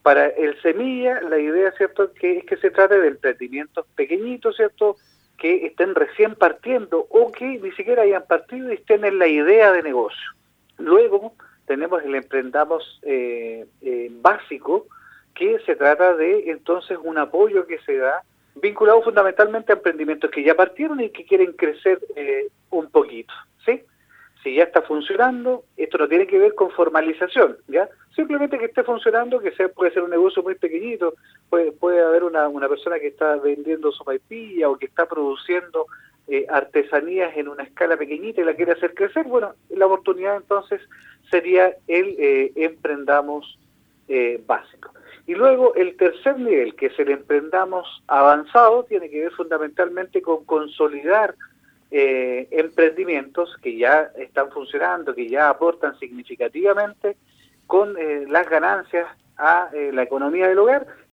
Para el semilla, la idea, ¿cierto?, que es que se trate de emprendimientos pequeñitos, ¿cierto?, que estén recién partiendo o que ni siquiera hayan partido y estén en la idea de negocio. Luego tenemos el emprendamos básico, que se trata de entonces un apoyo que se da vinculado fundamentalmente a emprendimientos que ya partieron y que quieren crecer un poquito, ¿sí? Si ya está funcionando, esto no tiene que ver con formalización, ¿ya? Simplemente que esté funcionando, que puede ser un negocio muy pequeñito, puede haber una persona que está vendiendo sopaipilla o que está produciendo artesanías en una escala pequeñita y la quiere hacer crecer. Bueno, la oportunidad entonces sería el emprendamos básico. Y luego el tercer nivel, que es el emprendamos avanzado, tiene que ver fundamentalmente con consolidar emprendimientos que ya están funcionando, que ya aportan significativamente con las ganancias a la economía del hogar